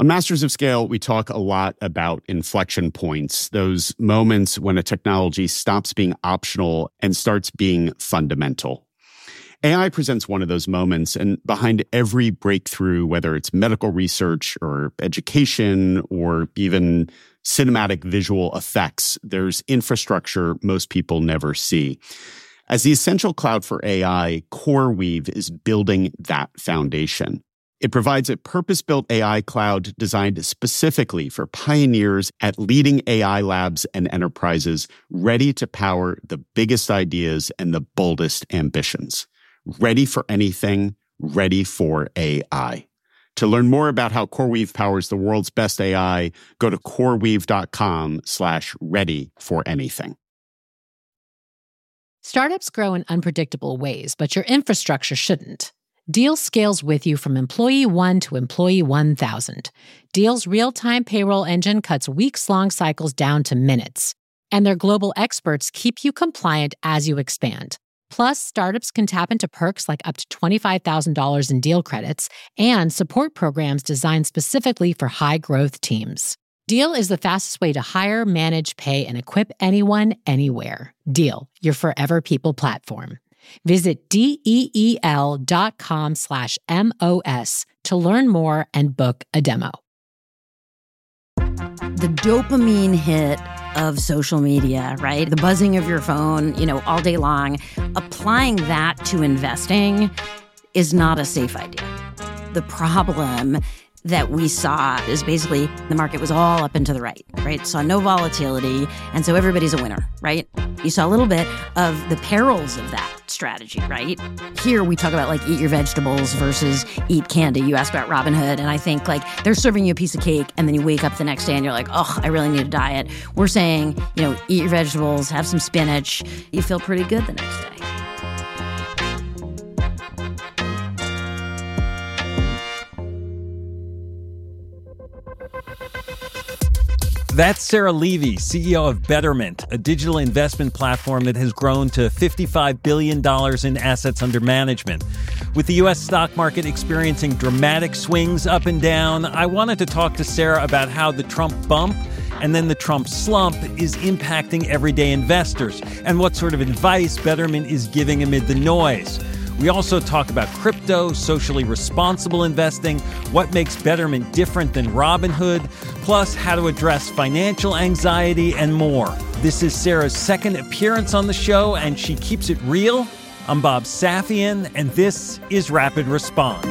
On Masters of Scale, we talk a lot about inflection points, those moments when a technology stops being optional and starts being fundamental. AI presents one of those moments, and behind every breakthrough, whether it's medical research or education or even cinematic visual effects, there's infrastructure most people never see. As the essential cloud for AI, CoreWeave is building that foundation. It provides a purpose-built AI cloud designed specifically for pioneers at leading AI labs and enterprises ready to power the biggest ideas and the boldest ambitions. Ready for anything, ready for AI. To learn more about how CoreWeave powers the world's best AI, go to coreweave.com/ready for anything. Startups grow in unpredictable ways, but your infrastructure shouldn't. Deal scales with you from employee 1 to employee 1,000. Deal's real-time payroll engine cuts weeks-long cycles down to minutes. And their global experts keep you compliant as you expand. Plus, startups can tap into perks like up to $25,000 in deal credits and support programs designed specifically for high-growth teams. Deal is the fastest way to hire, manage, pay, and equip anyone, anywhere. Deal, your forever people platform. Visit DEEL.com/MOS to learn more and book a demo. The dopamine hit of social media, right? The buzzing of your phone, all day long. Applying that to investing is not a safe idea. The problem that we saw is basically the market was all up and to the right? Saw no volatility, and so everybody's a winner, right? You saw a little bit of the perils of that strategy, right? Here we talk about eat your vegetables versus eat candy. You ask about Robinhood, and I think they're serving you a piece of cake, and then you wake up the next day and you're like, oh, I really need a diet. We're saying, eat your vegetables, have some spinach. You feel pretty good the next day. That's Sarah Levy, CEO of Betterment, a digital investment platform that has grown to $55 billion in assets under management. With the U.S. stock market experiencing dramatic swings up and down, I wanted to talk to Sarah about how the Trump bump and then the Trump slump is impacting everyday investors and what sort of advice Betterment is giving amid the noise. We also talk about crypto, socially responsible investing, what makes Betterment different than Robinhood, plus how to address financial anxiety and more. This is Sarah's second appearance on the show, and she keeps it real. I'm Bob Safian, and this is Rapid Response.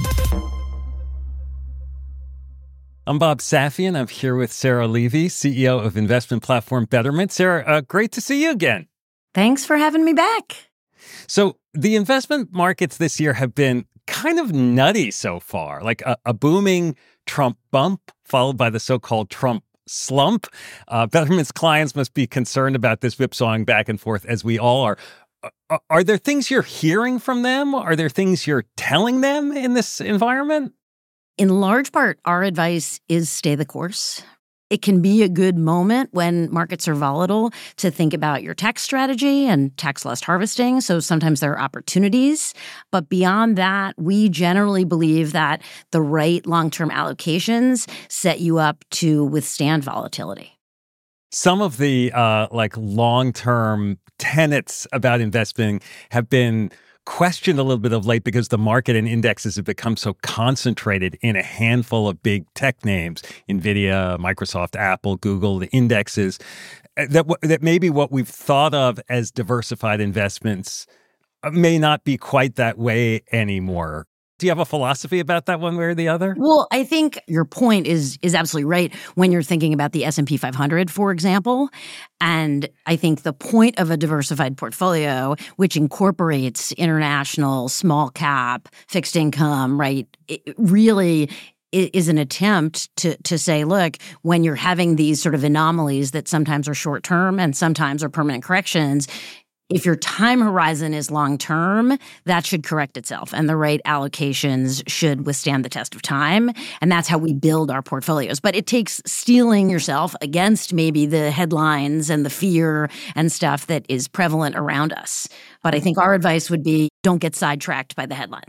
I'm Bob Safian. I'm here with Sarah Levy, CEO of investment platform Betterment. Sarah, great to see you again. Thanks for having me back. So the investment markets this year have been kind of nutty so far, like a booming Trump bump followed by the so-called Trump slump. Betterment's clients must be concerned about this whipsawing back and forth, as we all are. Are there things you're hearing from them? Are there things you're telling them in this environment? In large part, our advice is stay the course. It can be a good moment when markets are volatile to think about your tax strategy and tax loss harvesting. So sometimes there are opportunities. But beyond that, we generally believe that the right long-term allocations set you up to withstand volatility. Some of the long-term tenets about investing have been questioned a little bit of late because the market and indexes have become so concentrated in a handful of big tech names, NVIDIA, Microsoft, Apple, Google, the indexes, that maybe what we've thought of as diversified investments may not be quite that way anymore. Do you have a philosophy about that one way or the other? Well, I think your point is absolutely right when you're thinking about the S&P 500, for example. And I think the point of a diversified portfolio, which incorporates international, small cap, fixed income, right, it really is an attempt to say, look, when you're having these sort of anomalies that sometimes are short term and sometimes are permanent corrections, if your time horizon is long-term, that should correct itself, and the right allocations should withstand the test of time, and that's how we build our portfolios. But it takes steeling yourself against maybe the headlines and the fear and stuff that is prevalent around us. But I think our advice would be don't get sidetracked by the headlines.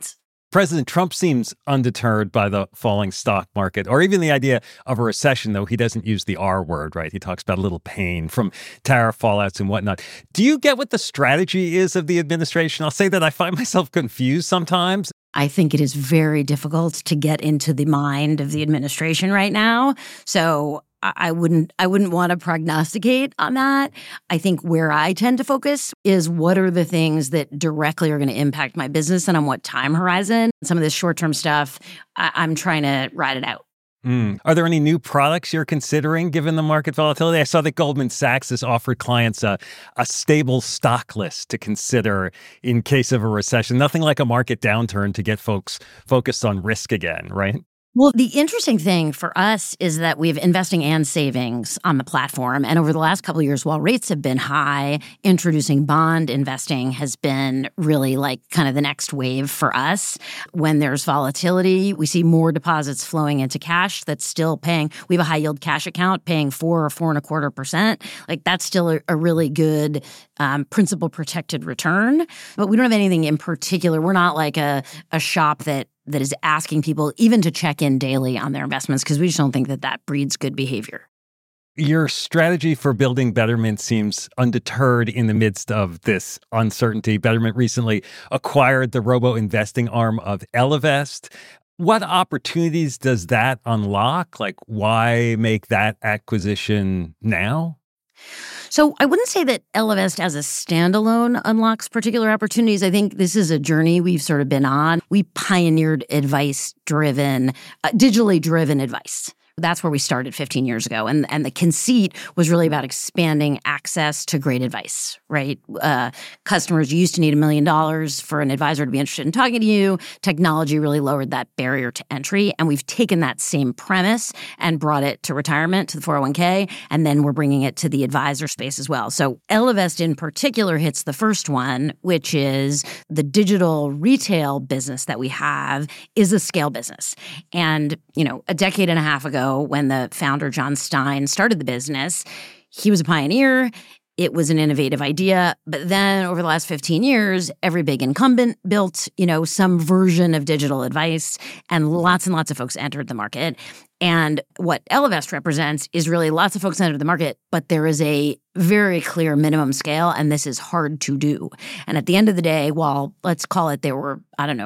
President Trump seems undeterred by the falling stock market or even the idea of a recession, though he doesn't use the R word, right? He talks about a little pain from tariff fallouts and whatnot. Do you get what the strategy is of the administration? I'll say that I find myself confused sometimes. I think it is very difficult to get into the mind of the administration right now. So I wouldn't want to prognosticate on that. I think where I tend to focus is what are the things that directly are going to impact my business and on what time horizon. Some of this short-term stuff, I'm trying to ride it out. Are there any new products you're considering given the market volatility? I saw that Goldman Sachs has offered clients a stable stock list to consider in case of a recession. Nothing like a market downturn to get folks focused on risk again, right? Well, the interesting thing for us is that we have investing and savings on the platform. And over the last couple of years, while rates have been high, introducing bond investing has been really like kind of the next wave for us. When there's volatility, we see more deposits flowing into cash that's still paying. We have a high yield cash account paying 4 or 4.25%. Like that's still a really good principal protected return. But we don't have anything in particular. We're not like a shop that is asking people even to check in daily on their investments because we just don't think that breeds good behavior. Your strategy for building Betterment seems undeterred in the midst of this uncertainty. Betterment recently acquired the robo-investing arm of Ellevest. What opportunities does that unlock? Like, why make that acquisition now? So I wouldn't say that Ellevest as a standalone unlocks particular opportunities. I think this is a journey we've sort of been on. We pioneered digitally driven advice. That's where we started 15 years ago. And the conceit was really about expanding access to great advice, right? Customers used to need $1 million for an advisor to be interested in talking to you. Technology really lowered that barrier to entry. And we've taken that same premise and brought it to retirement, to the 401k, and then we're bringing it to the advisor space as well. So Ellevest in particular hits the first one, which is the digital retail business that we have is a scale business. And, a decade and a half ago, when the founder, John Stein, started the business, he was a pioneer. It was an innovative idea. But then over the last 15 years, every big incumbent built, some version of digital advice, and lots of folks entered the market. And what Ellevest represents is really lots of folks entered the market, but there is a very clear minimum scale, and this is hard to do. And at the end of the day, while let's call it there were,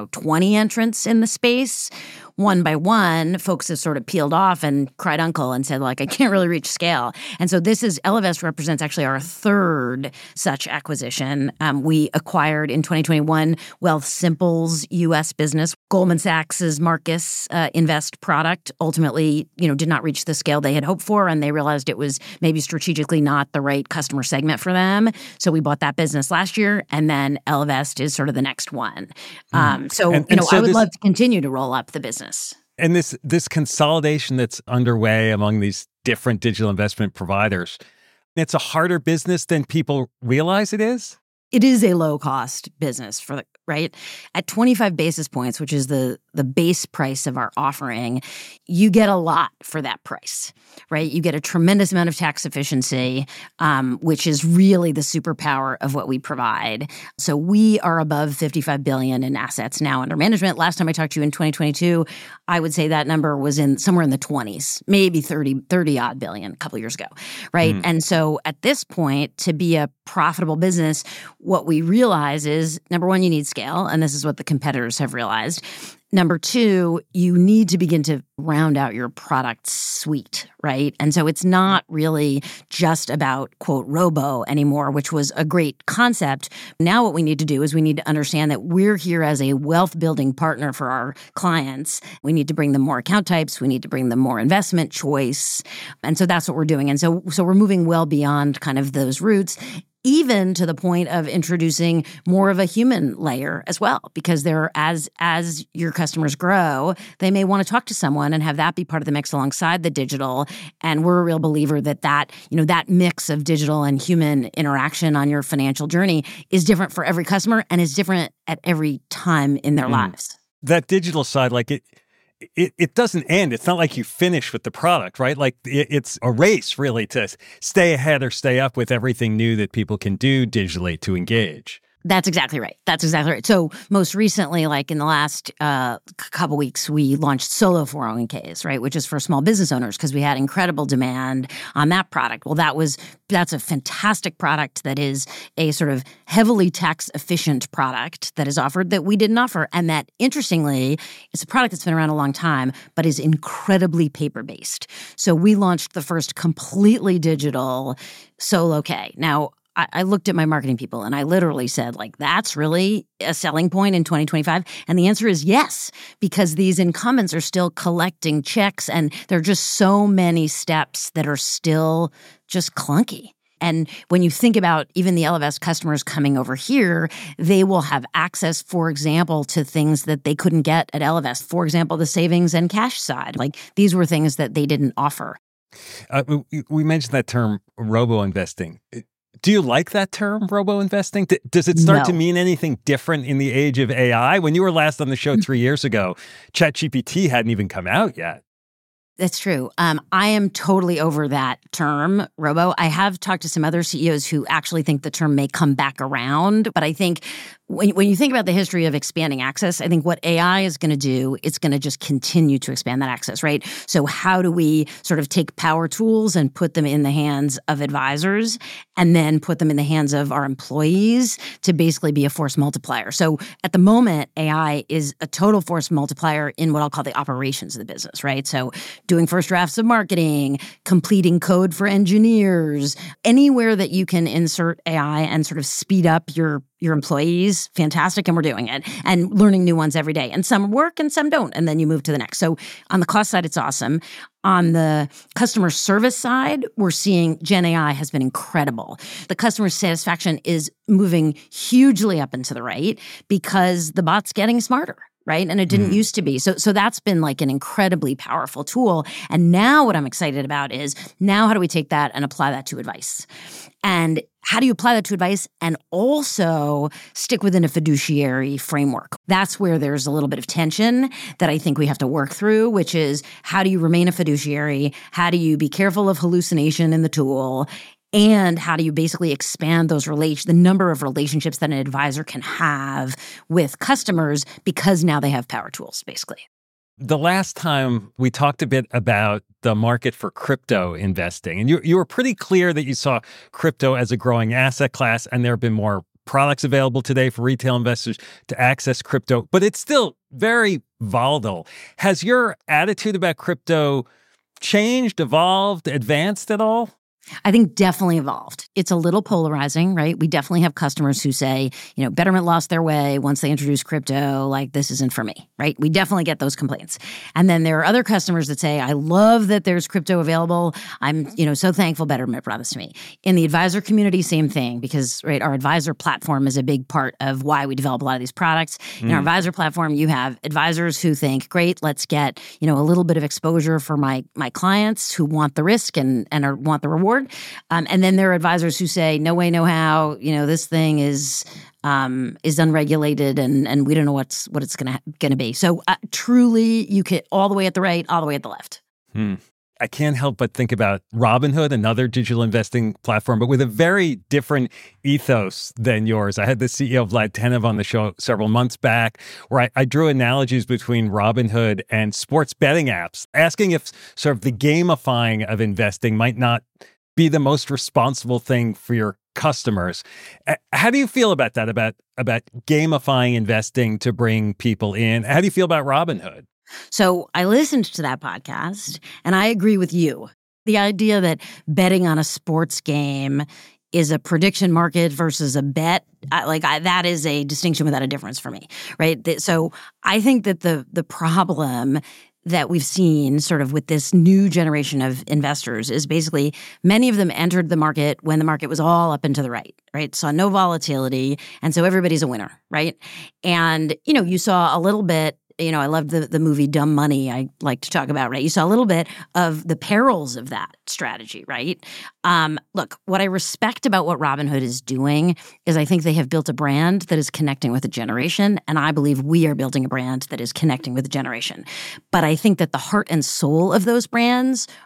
20 entrants in the space, one by one, folks have sort of peeled off and cried uncle and said, I can't really reach scale. And so Ellevest represents actually our third such acquisition. We acquired in 2021 Wealthsimple's U.S. business. Goldman Sachs's Marcus Invest product ultimately, did not reach the scale they had hoped for, and they realized it was maybe strategically not the right customer segment for them. So we bought that business last year, and then Ellevest is sort of the next one. I would love to continue to roll up the business. And this consolidation that's underway among these different digital investment providers, it's a harder business than people realize it is? It is a low-cost business right? At 25 basis points, which is the base price of our offering, you get a lot for that price, right? You get a tremendous amount of tax efficiency, which is really the superpower of what we provide. So we are above $55 billion in assets now under management. Last time I talked to you in 2022, I would say that number was somewhere in the 20s, maybe 30 odd billion a couple years ago, right? And so at this point, to be a profitable business, what we realize is, number one, you need scale, and this is what the competitors have realized. Number two, you need to begin to round out your product suite, right? And so it's not really just about, quote, robo anymore, which was a great concept. Now what we need to do is we need to understand that we're here as a wealth building partner for our clients. We need to bring them more account types. We need to bring them more investment choice. And so that's what we're doing. And so we're moving well beyond kind of those roots, even to the point of introducing more of a human layer as well, because as your customers grow, they may want to talk to someone and have that be part of the mix alongside the digital. And we're a real believer that mix of digital and human interaction on your financial journey is different for every customer and is different at every time in their lives. That digital side, it doesn't end. It's not like you finish with the product, right? Like it's a race really to stay ahead or stay up with everything new that people can do digitally to engage. That's exactly right. So most recently, like in the last couple weeks, we launched Solo 401ks, right, which is for small business owners because we had incredible demand on that product. Well, that's a fantastic product that is a sort of heavily tax efficient product that is offered that we didn't offer. And that, interestingly, it's a product that's been around a long time, but is incredibly paper-based. So we launched the first completely digital Solo K. Now, I looked at my marketing people and I literally said, like, that's really a selling point in 2025? And the answer is yes, because these incumbents are still collecting checks and there are just so many steps that are still just clunky. And when you think about even the Ellevest customers coming over here, they will have access, for example, to things that they couldn't get at Ellevest. For example, the savings and cash side. Like, these were things that they didn't offer. We mentioned that term, robo-investing. Do you like that term, robo-investing? Does it start to mean anything different in the age of AI? When you were last on the show 3 years ago, ChatGPT hadn't even come out yet. That's true. I am totally over that term, robo. I have talked to some other CEOs who actually think the term may come back around. But I think when you think about the history of expanding access, I think what AI is going to do, it's going to just continue to expand that access, right? So how do we sort of take power tools and put them in the hands of advisors and then put them in the hands of our employees to basically be a force multiplier? So at the moment, AI is a total force multiplier in what I'll call the operations of the business, right? So doing first drafts of marketing, completing code for engineers, anywhere that you can insert AI and sort of speed up your employees, fantastic, and we're doing it, and learning new ones every day. And some work and some don't, and then you move to the next. So on the cost side, it's awesome. On the customer service side, we're seeing Gen AI has been incredible. The customer satisfaction is moving hugely up and to the right because the bot's getting smarter. Right? And it didn't used to be. So that's been like an incredibly powerful tool. And now what I'm excited about is now how do we take that and apply that to advice? And how do you apply that to advice and also stick within a fiduciary framework? That's where there's a little bit of tension that I think we have to work through, which is how do you remain a fiduciary? How do you be careful of hallucination in the tool? And how do you basically expand the number of relationships that an advisor can have with customers because now they have power tools, basically. The last time we talked a bit about the market for crypto investing, and you were pretty clear that you saw crypto as a growing asset class, and there have been more products available today for retail investors to access crypto, but it's still very volatile. Has your attitude about crypto changed, evolved, advanced at all? I think definitely evolved. It's a little polarizing, right? We definitely have customers who say, Betterment lost their way once they introduced crypto, like this isn't for me, right? We definitely get those complaints. And then there are other customers that say, I love that there's crypto available. I'm, so thankful Betterment brought this to me. In the advisor community, same thing, because right, our advisor platform is a big part of why we develop a lot of these products. In our advisor platform, you have advisors who think, great, let's get, a little bit of exposure for my clients who want the risk and want the reward. And then there are advisors who say, no way, no how, this thing is unregulated and we don't know what it's going to be. So truly, you can all the way at the right, all the way at the left. I can't help but think about Robinhood, another digital investing platform, but with a very different ethos than yours. I had the CEO, Vlad Tenev, on the show several months back, where I drew analogies between Robinhood and sports betting apps, asking if sort of the gamifying of investing might not be the most responsible thing for your customers. How do you feel about that, about gamifying investing to bring people in? How do you feel about Robinhood? So I listened to that podcast, and I agree with you. The idea that betting on a sports game is a prediction market versus a bet, that is a distinction without a difference for me, right? So I think that the problem that we've seen sort of with this new generation of investors is basically many of them entered the market when the market was all up and to the right? Saw no volatility, and so everybody's a winner, right? And, you saw a little bit, I love the movie Dumb Money I like to talk about, right? You saw a little bit of the perils of that strategy, right? Look, what I respect about what Robinhood is doing is I think they have built a brand that is connecting with a generation, and I believe we are building a brand that is connecting with a generation. But I think that the heart and soul of those brands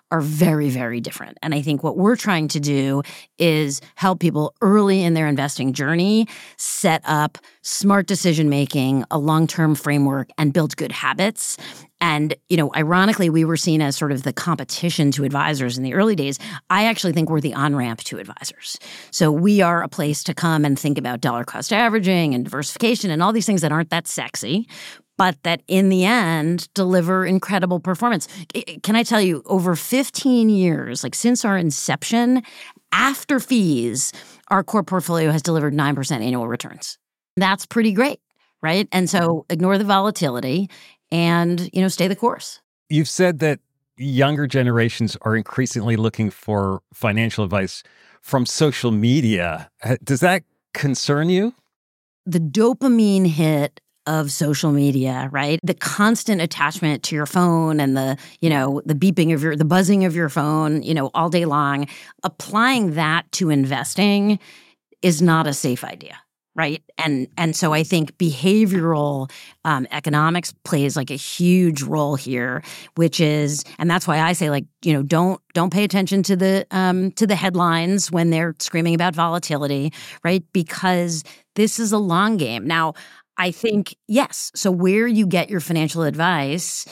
are very, very different. And I think what we're trying to do is help people early in their investing journey set up smart decision-making, a long-term framework, and build good habits. And, ironically, we were seen as sort of the competition to advisors in the early days. I actually think we're the on-ramp to advisors. So we are a place to come and think about dollar cost averaging and diversification and all these things that aren't that sexy, but that in the end deliver incredible performance. Can I tell you, over 15 years, like since our inception, after fees, our core portfolio has delivered 9% annual returns. That's pretty great, right? And so ignore the volatility and, stay the course. You've said that younger generations are increasingly looking for financial advice from social media. Does that concern you? The dopamine hit of social media, right? The constant attachment to your phone and the beeping of the buzzing of your phone, all day long, applying that to investing is not a safe idea. Right. And so I think behavioral economics plays like a huge role here, which is, and that's why I say don't pay attention to the headlines when they're screaming about volatility, right? Because this is a long game. Now, I think, yes. So where you get your financial advice,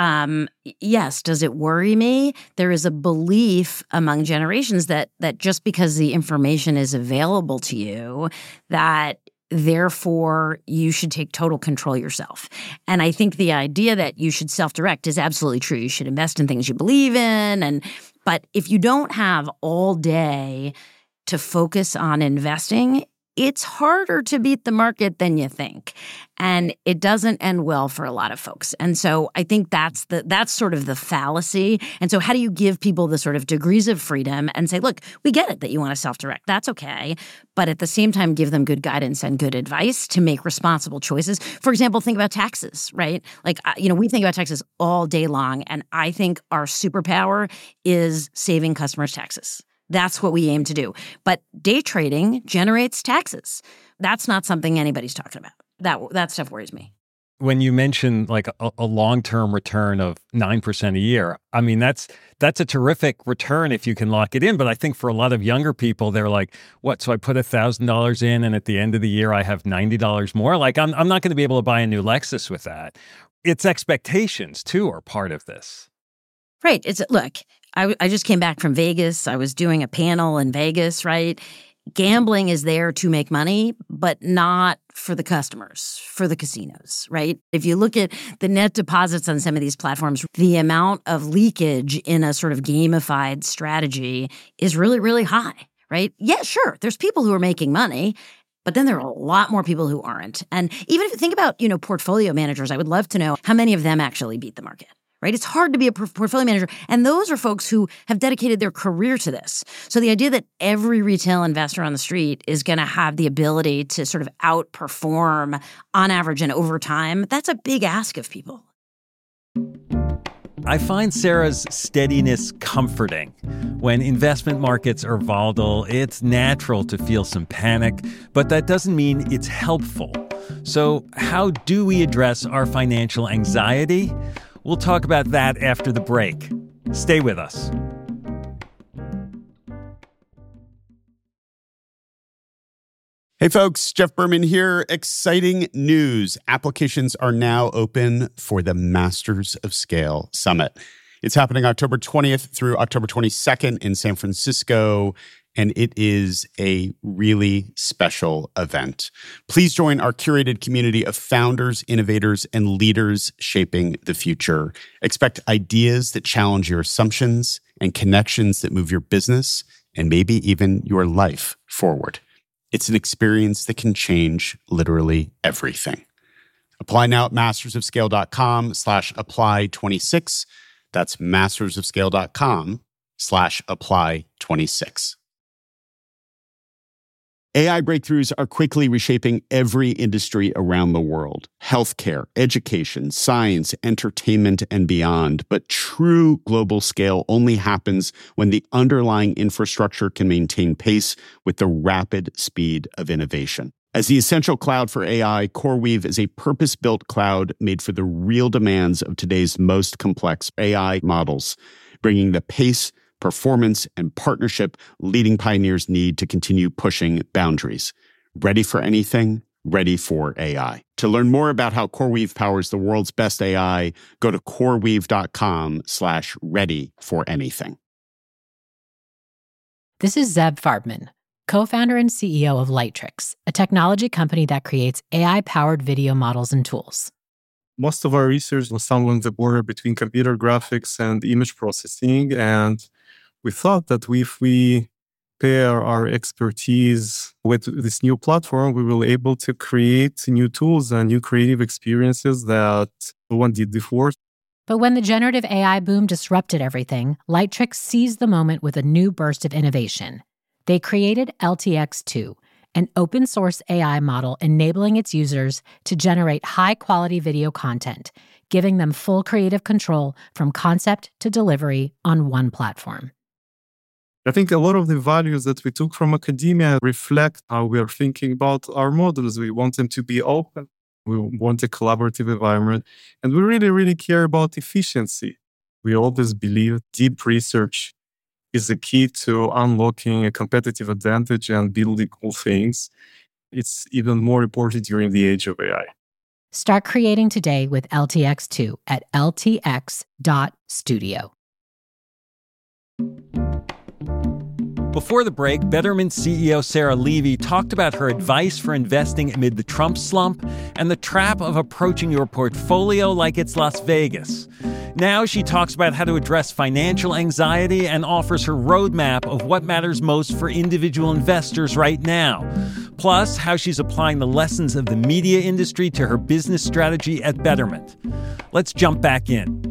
yes. Does it worry me? There is a belief among generations that just because the information is available to you, that therefore you should take total control yourself. And I think the idea that you should self-direct is absolutely true. You should invest in things you believe in. But if you don't have all day to focus on investing, it's harder to beat the market than you think. And it doesn't end well for a lot of folks. And so I think that's sort of the fallacy. And so how do you give people the sort of degrees of freedom and say, look, we get it that you want to self-direct. That's okay. But at the same time, give them good guidance and good advice to make responsible choices. For example, think about taxes, right? We think about taxes all day long. And I think our superpower is saving customers taxes. That's what we aim to do. But day trading generates taxes. That's not something anybody's talking about. That stuff worries me. When you mention like a long-term return of 9% a year, I mean, that's a terrific return if you can lock it in. But I think for a lot of younger people, they're like, what? So I put $1,000 in and at the end of the year, I have $90 more? Like, I'm not going to be able to buy a new Lexus with that. It's expectations, too, are part of this. Right. Look, I just came back from Vegas. I was doing a panel in Vegas, right? Gambling is there to make money, but not for the customers, for the casinos, right? If you look at the net deposits on some of these platforms, the amount of leakage in a sort of gamified strategy is really, really high, right? Yeah, sure. There's people who are making money, but then there are a lot more people who aren't. And even if you think about, portfolio managers, I would love to know how many of them actually beat the market. Right? It's hard to be a portfolio manager. And those are folks who have dedicated their career to this. So the idea that every retail investor on the street is going to have the ability to sort of outperform on average and over time, that's a big ask of people. I find Sarah's steadiness comforting. When investment markets are volatile, it's natural to feel some panic, but that doesn't mean it's helpful. So how do we address our financial anxiety? We'll talk about that after the break. Stay with us. Hey folks, Jeff Berman here. Exciting news. Applications are now open for the Masters of Scale Summit. It's happening October 20th through October 22nd in San Francisco, and it is a really special event. Please join our curated community of founders, innovators, and leaders shaping the future. Expect ideas that challenge your assumptions and connections that move your business and maybe even your life forward. It's an experience that can change literally everything. Apply now at mastersofscale.com/apply26. That's mastersofscale.com/apply26. AI breakthroughs are quickly reshaping every industry around the world. Healthcare, education, science, entertainment, and beyond. But true global scale only happens when the underlying infrastructure can maintain pace with the rapid speed of innovation. As the essential cloud for AI, CoreWeave is a purpose-built cloud made for the real demands of today's most complex AI models. bringing the pace, performance, and partnership leading pioneers need to continue pushing boundaries. Ready for anything? Ready for AI. To learn more about how CoreWeave powers the world's best AI, go to coreweave.com/ready for anything. This is Zeb Farbman, co-founder and CEO of Lightricks, a technology company that creates AI-powered video models and tools. Most of our research was along the border between computer graphics and image processing, and we thought that if we pair our expertise with this new platform, we will be able to create new tools and new creative experiences that no one did before. But when the generative AI boom disrupted everything, Lightricks seized the moment with a new burst of innovation. They created LTX-2, an open-source AI model enabling its users to generate high-quality video content, giving them full creative control from concept to delivery on one platform. I think a lot of the values that we took from academia reflect how we are thinking about our models. We want them to be open. We want a collaborative environment. And we really, really care about efficiency. We always believe deep research is the key to unlocking a competitive advantage and building cool things. It's even more important during the age of AI. Start creating today with LTX-2 at ltx.studio. Before the break, Betterment CEO Sarah Levy talked about her advice for investing amid the Trump slump and the trap of approaching your portfolio like it's Las Vegas. Now she talks about how to address financial anxiety and offers her roadmap of what matters most for individual investors right now. Plus, how she's applying the lessons of the media industry to her business strategy at Betterment. Let's jump back in.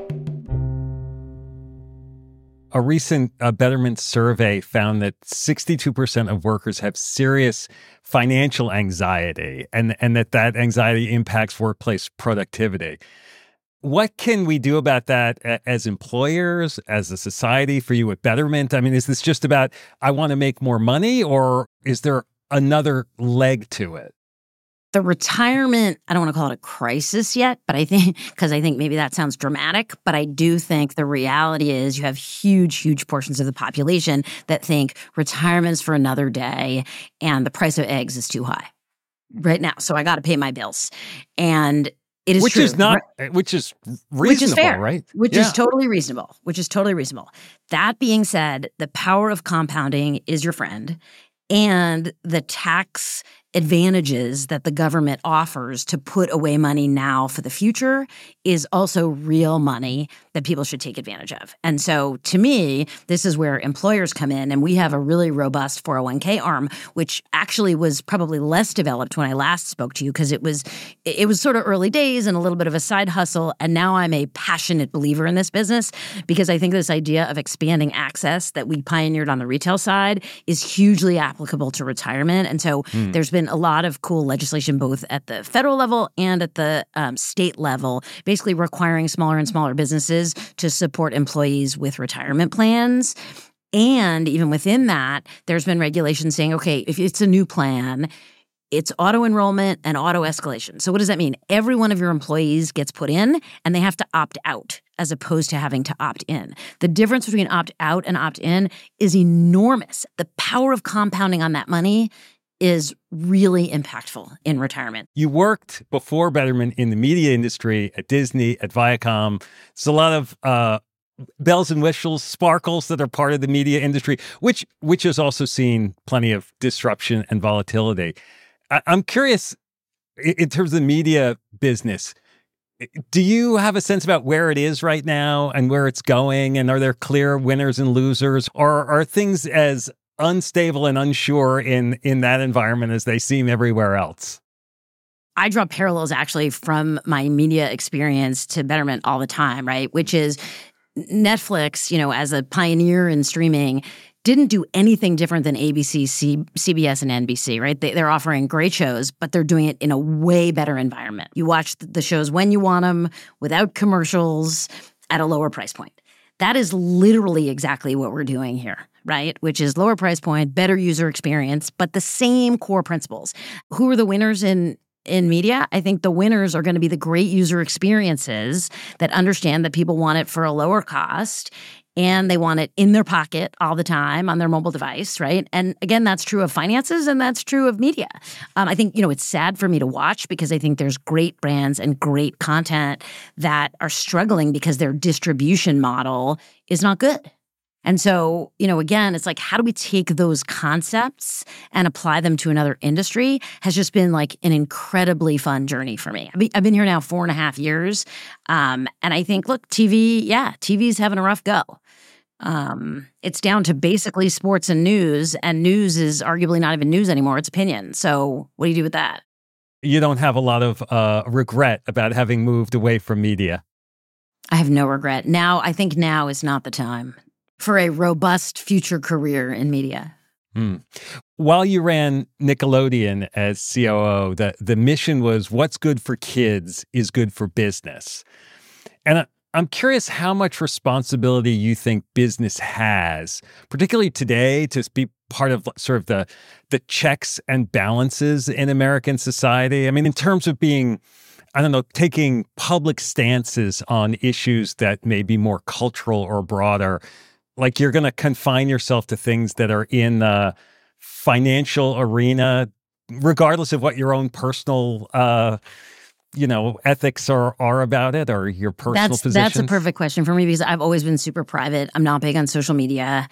A recent Betterment survey found that 62% of workers have serious financial anxiety and that anxiety impacts workplace productivity. What can we do about that as employers, as a society, for you at Betterment? I mean, is this just about, I want to make more money, or is there another leg to it? The retirement, I don't want to call it a crisis yet, but I think maybe that sounds dramatic, but I do think the reality is you have huge portions of the population that think retirement's for another day and the price of eggs is too high right now. So I got to pay my bills. And it is which true. Is not, which is reasonable, which is fair, right? Which is totally reasonable. That being said, the power of compounding is your friend, and the tax advantages that the government offers to put away money now for the future is also real money that people should take advantage of. And so to me, this is where employers come in, and we have a really robust 401k arm, which actually was probably less developed when I last spoke to you because it was sort of early days and a little bit of a side hustle. And now I'm a passionate believer in this business because I think this idea of expanding access that we pioneered on the retail side is hugely applicable to retirement. And so there's been a lot of cool legislation both at the federal level and at the state level, basically requiring smaller and smaller businesses to support employees with retirement plans. And even within that, there's been regulation saying, okay, if it's a new plan, it's auto-enrollment and auto-escalation. So what does that mean? Every one of your employees gets put in, and they have to opt out as opposed to having to opt in. The difference between opt-out and opt-in is enormous. The power of compounding on that money is really impactful in retirement. You worked before Betterment in the media industry at Disney, at Viacom. It's a lot of bells and whistles, sparkles that are part of the media industry, which has also seen plenty of disruption and volatility. I'm curious, in terms of the media business, do you have a sense about where it is right now and where it's going? And are there clear winners and losers? Or are things as unstable and unsure in that environment as they seem everywhere else? I draw parallels actually from my media experience to Betterment all the time, right? Which is Netflix, as a pioneer in streaming, didn't do anything different than ABC, CBS, and NBC, right? They're offering great shows, but they're doing it in a way better environment. You watch the shows when you want them, without commercials, at a lower price point. That is literally exactly what we're doing here, right? Which is lower price point, better user experience, but the same core principles. Who are the winners in media? I think the winners are going to be the great user experiences that understand that people want it for a lower cost and they want it in their pocket all the time on their mobile device, right? And again, that's true of finances and that's true of media. I think, it's sad for me to watch because I think there's great brands and great content that are struggling because their distribution model is not good. And so, again, it's like, how do we take those concepts and apply them to another industry has just been like an incredibly fun journey for me. I've been here now 4.5 years. And I think, look, TV's having a rough go. It's down to basically sports and news is arguably not even news anymore. It's opinion. So what do you do with that? You don't have a lot of regret about having moved away from media. I have no regret. I think now is not the time for a robust future career in media. While you ran Nickelodeon as COO, the mission was what's good for kids is good for business. And I'm curious how much responsibility you think business has, particularly today, to be part of sort of the checks and balances in American society. I mean, in terms of being, taking public stances on issues that may be more cultural or broader. Like you're going to confine yourself to things that are in the financial arena, regardless of what your own personal, ethics are about it or your personal positions? That's a perfect question for me because I've always been super private. I'm not big on social media.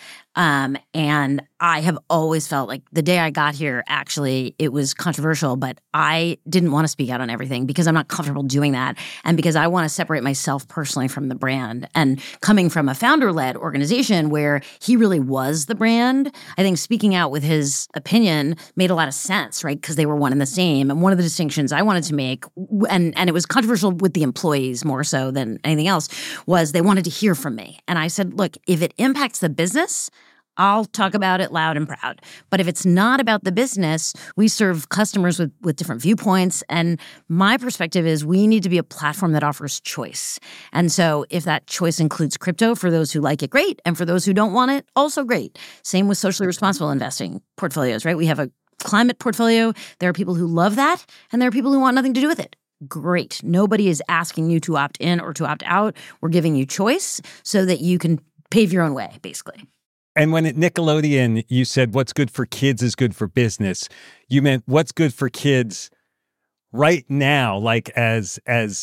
And I have always felt like the day I got here, actually, it was controversial, but I didn't want to speak out on everything because I'm not comfortable doing that. And because I want to separate myself personally from the brand. And coming from a founder-led organization where he really was the brand, I think speaking out with his opinion made a lot of sense, right? Because they were one and the same. And one of the distinctions I wanted to make, and it was controversial with the employees more so than anything else, was they wanted to hear from me. And I said, look, if it impacts the business, I'll talk about it loud and proud. But if it's not about the business, we serve customers with different viewpoints. And my perspective is we need to be a platform that offers choice. And so if that choice includes crypto for those who like it, great. And for those who don't want it, also great. Same with socially responsible investing portfolios, right? We have a climate portfolio. There are people who love that, and there are people who want nothing to do with it. Great. Nobody is asking you to opt in or to opt out. We're giving you choice so that you can pave your own way, basically. And when at Nickelodeon, you said what's good for kids is good for business, you meant what's good for kids right now, like as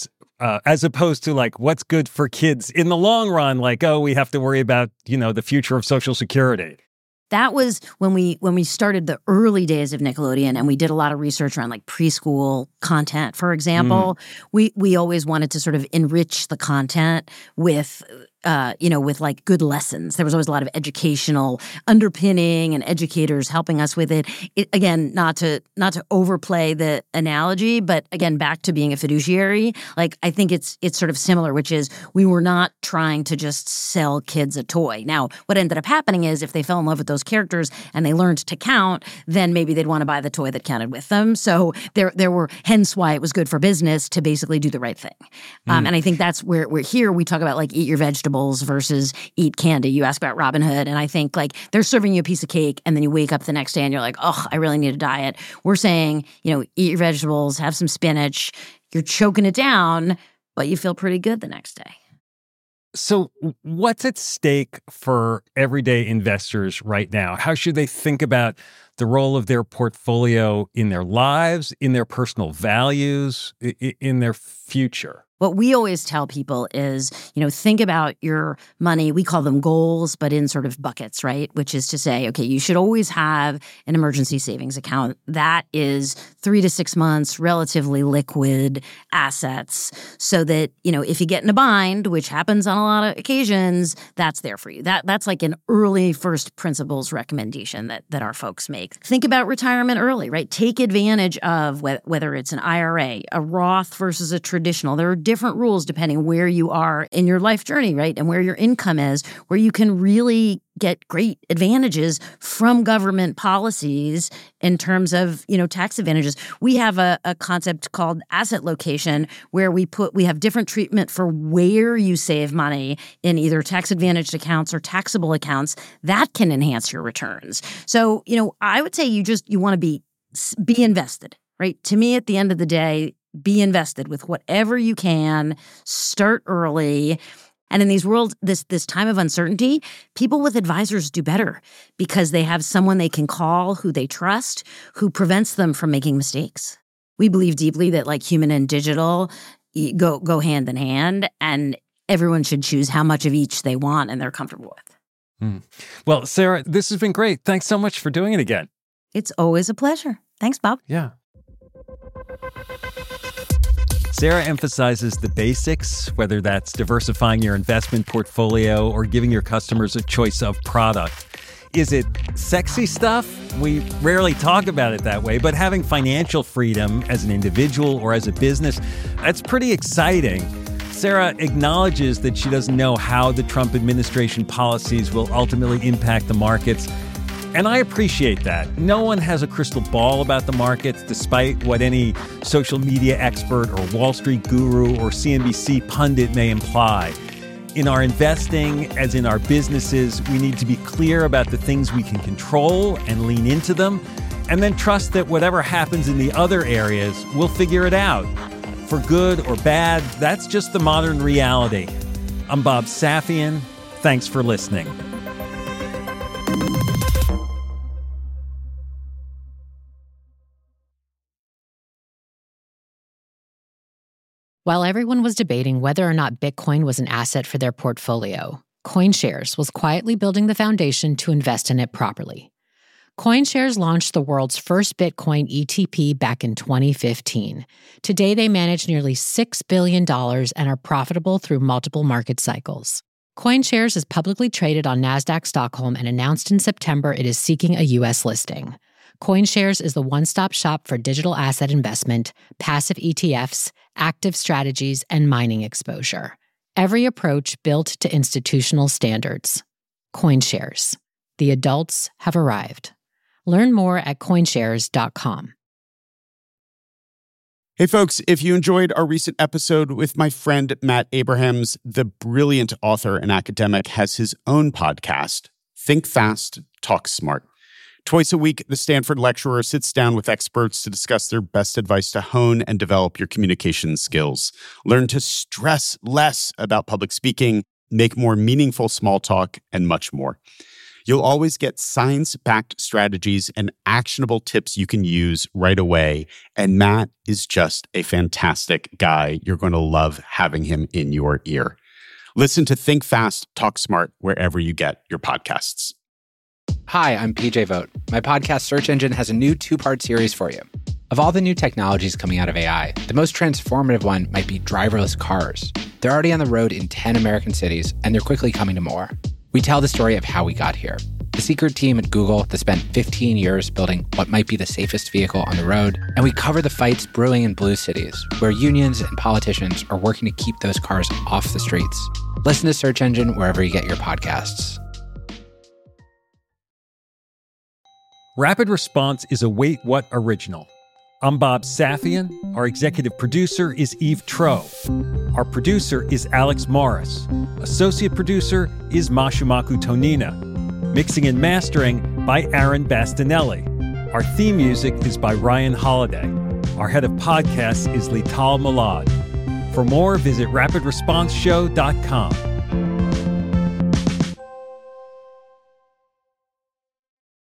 opposed to like what's good for kids in the long run, like, oh, we have to worry about, the future of Social Security. That was when we started the early days of Nickelodeon, and we did a lot of research around like preschool content, for example. We always wanted to sort of enrich the content with with like good lessons. There was always a lot of educational underpinning and educators helping us with it. Again, not to overplay the analogy, but again, back to being a fiduciary. Like I think it's sort of similar, which is we were not trying to just sell kids a toy. Now, what ended up happening is if they fell in love with those characters and they learned to count, then maybe they'd want to buy the toy that counted with them. So there were hence why it was good for business to basically do the right thing. And I think that's where we're here. We talk about like eat your vegetables versus eat candy. You ask about Robinhood, and I think like they're serving you a piece of cake, and then you wake up the next day and you're like, oh, I really need a diet. We're saying, eat your vegetables, have some spinach. You're choking it down, but you feel pretty good the next day. So what's at stake for everyday investors right now? How should they think about the role of their portfolio in their lives, in their personal values, in their future? What we always tell people is, think about your money. We call them goals, but in sort of buckets, right? Which is to say, okay, you should always have an emergency savings account. That is 3 to 6 months, relatively liquid assets so that, if you get in a bind, which happens on a lot of occasions, that's there for you. That's like an early first principles recommendation that our folks make. Think about retirement early, right? Take advantage of whether it's an IRA, a Roth versus a traditional. There are different rules depending where you are in your life journey, right? And where your income is, where you can really get great advantages from government policies in terms of, tax advantages. We have a concept called asset location where we have different treatment for where you save money in either tax advantaged accounts or taxable accounts that can enhance your returns. So, I would say you want to be invested, right? To me, at the end of the day, be invested with whatever you can, start early. And in these worlds, this time of uncertainty, people with advisors do better because they have someone they can call who they trust, who prevents them from making mistakes. We believe deeply that like human and digital go hand in hand, and everyone should choose how much of each they want and they're comfortable with. Well, Sarah, this has been great. Thanks so much for doing it again. It's always a pleasure. Thanks, Bob. Yeah. Sarah emphasizes the basics, whether that's diversifying your investment portfolio or giving your customers a choice of product. Is it sexy stuff? We rarely talk about it that way, but having financial freedom as an individual or as a business, that's pretty exciting. Sarah acknowledges that she doesn't know how the Trump administration policies will ultimately impact the markets. And I appreciate that. No one has a crystal ball about the markets, despite what any social media expert or Wall Street guru or CNBC pundit may imply. In our investing, as in our businesses, we need to be clear about the things we can control and lean into them, and then trust that whatever happens in the other areas, we'll figure it out. For good or bad, that's just the modern reality. I'm Bob Safian. Thanks for listening. While everyone was debating whether or not Bitcoin was an asset for their portfolio, CoinShares was quietly building the foundation to invest in it properly. CoinShares launched the world's first Bitcoin ETP back in 2015. Today, they manage nearly $6 billion and are profitable through multiple market cycles. CoinShares is publicly traded on NASDAQ Stockholm and announced in September it is seeking a U.S. listing. CoinShares is the one-stop shop for digital asset investment, passive ETFs, active strategies, and mining exposure. Every approach built to institutional standards. CoinShares. The adults have arrived. Learn more at coinshares.com. Hey folks, if you enjoyed our recent episode with my friend Matt Abrahams, the brilliant author and academic has his own podcast, Think Fast, Talk Smart. Twice a week, the Stanford lecturer sits down with experts to discuss their best advice to hone and develop your communication skills. Learn to stress less about public speaking, make more meaningful small talk, and much more. You'll always get science-backed strategies and actionable tips you can use right away. And Matt is just a fantastic guy. You're going to love having him in your ear. Listen to Think Fast, Talk Smart wherever you get your podcasts. Hi, I'm PJ Vogt. My podcast Search Engine has a new 2-part series for you. Of all the new technologies coming out of AI, the most transformative one might be driverless cars. They're already on the road in 10 American cities, and they're quickly coming to more. We tell the story of how we got here. The secret team at Google that spent 15 years building what might be the safest vehicle on the road, and we cover the fights brewing in blue cities, where unions and politicians are working to keep those cars off the streets. Listen to Search Engine wherever you get your podcasts. Rapid Response is a Wait What original. I'm Bob Safian. Our executive producer is Eve Tro. Our producer is Alex Morris. Associate producer is Mashumaku Tonina. Mixing and mastering by Aaron Bastinelli. Our theme music is by Ryan Holiday. Our head of podcasts is Lital Malad. For more, visit rapidresponseshow.com.